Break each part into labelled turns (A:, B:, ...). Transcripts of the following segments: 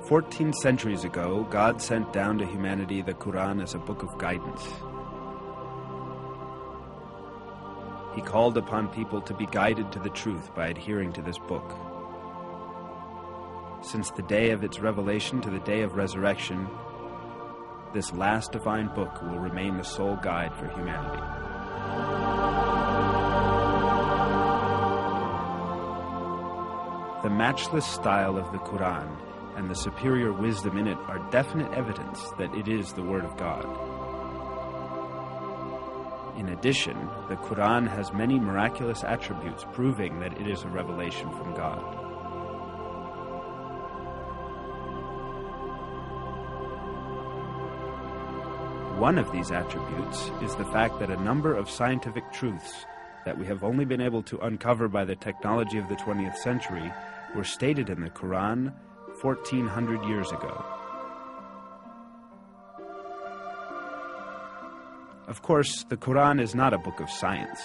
A: 14 centuries ago, God sent down to humanity the Quran as a book of guidance. He called upon people to be guided to the truth by adhering to this book. Since the day of its revelation to the day of resurrection, this last divine book will remain the sole guide for humanity. The matchless style of the Quran and the superior wisdom in it are definite evidence that it is the Word of God. In addition, the Quran has many miraculous attributes proving that it is a revelation from God. One of these attributes is the fact that a number of scientific truths that we have only been able to uncover by the technology of the 20th century were stated in the Quran 1,400 years ago. Of course, the Quran is not a book of science.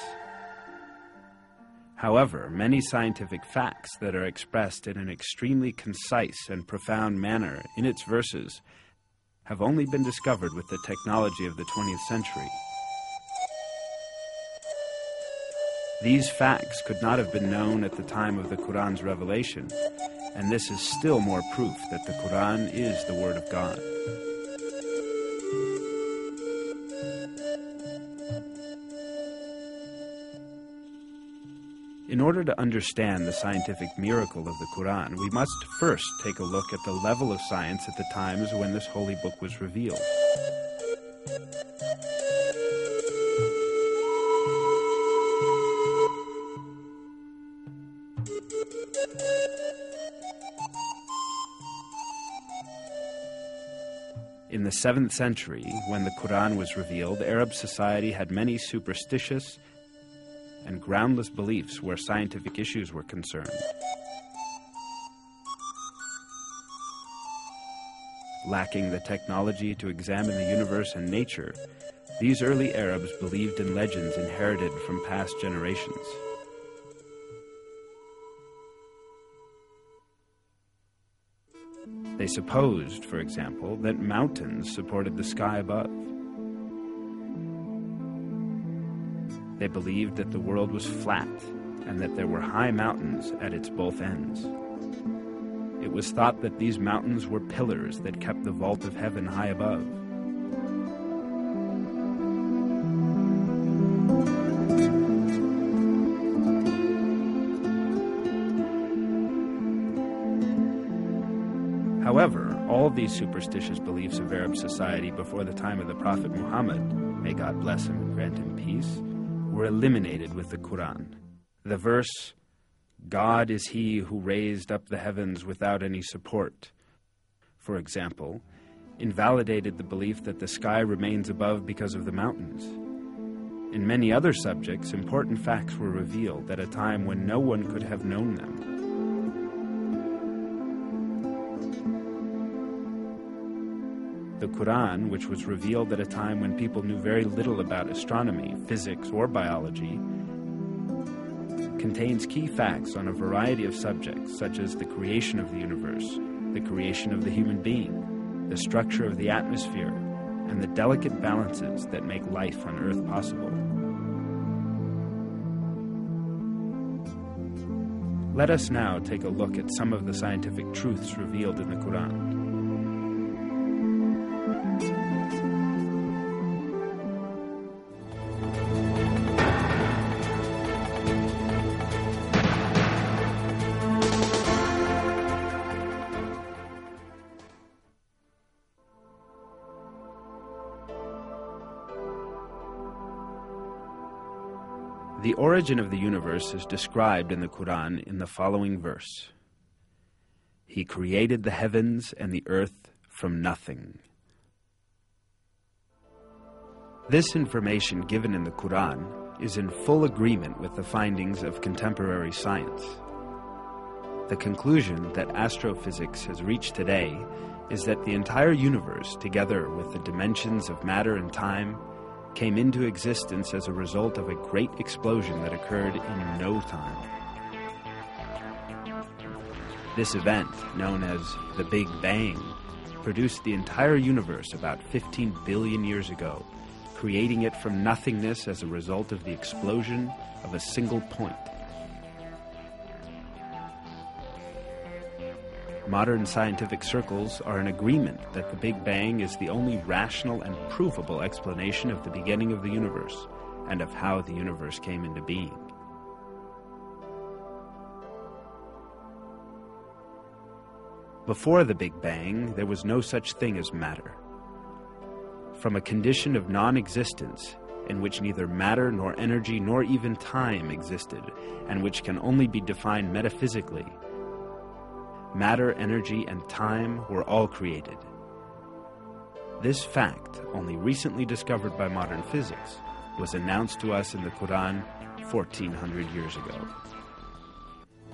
A: However, many scientific facts that are expressed in an extremely concise and profound manner in its verses have only been discovered with the technology of the 20th century. These facts could not have been known at the time of the Quran's revelation, and this is still more proof that the Quran is the Word of God. In order to understand the scientific miracle of the Quran, we must first take a look at the level of science at the times when this holy book was revealed. In the 7th century, when the Quran was revealed, Arab society had many superstitious and groundless beliefs where scientific issues were concerned. Lacking the technology to examine the universe and nature, these early Arabs believed in legends inherited from past generations. They supposed, for example, that mountains supported the sky above. They believed that the world was flat and that there were high mountains at its both ends. It was thought that these mountains were pillars that kept the vault of heaven high above. However, all these superstitious beliefs of Arab society before the time of the Prophet Muhammad, may God bless him and grant him peace, were eliminated with the Quran. The verse, "God is he who raised up the heavens without any support," for example, invalidated the belief that the sky remains above because of the mountains. In many other subjects, important facts were revealed at a time when no one could have known them. The Quran, which was revealed at a time when people knew very little about astronomy, physics, or biology, contains key facts on a variety of subjects such as the creation of the universe, the creation of the human being, the structure of the atmosphere, and the delicate balances that make life on Earth possible. Let us now take a look at some of the scientific truths revealed in the Quran. The origin of the universe is described in the Quran in the following verse. He created the heavens and the earth from nothing. This information given in the Quran is in full agreement with the findings of contemporary science. The conclusion that astrophysics has reached today is that the entire universe, together with the dimensions of matter and time, came into existence as a result of a great explosion that occurred in no time. This event, known as the Big Bang, produced the entire universe about 15 billion years ago, creating it from nothingness as a result of the explosion of a single point. Modern scientific circles are in agreement that the Big Bang is the only rational and provable explanation of the beginning of the universe and of how the universe came into being. Before the Big Bang, there was no such thing as matter. From a condition of non-existence, in which neither matter nor energy nor even time existed, and which can only be defined metaphysically, matter, energy, and time were all created. This fact, only recently discovered by modern physics, was announced to us in the Quran 1400 years ago.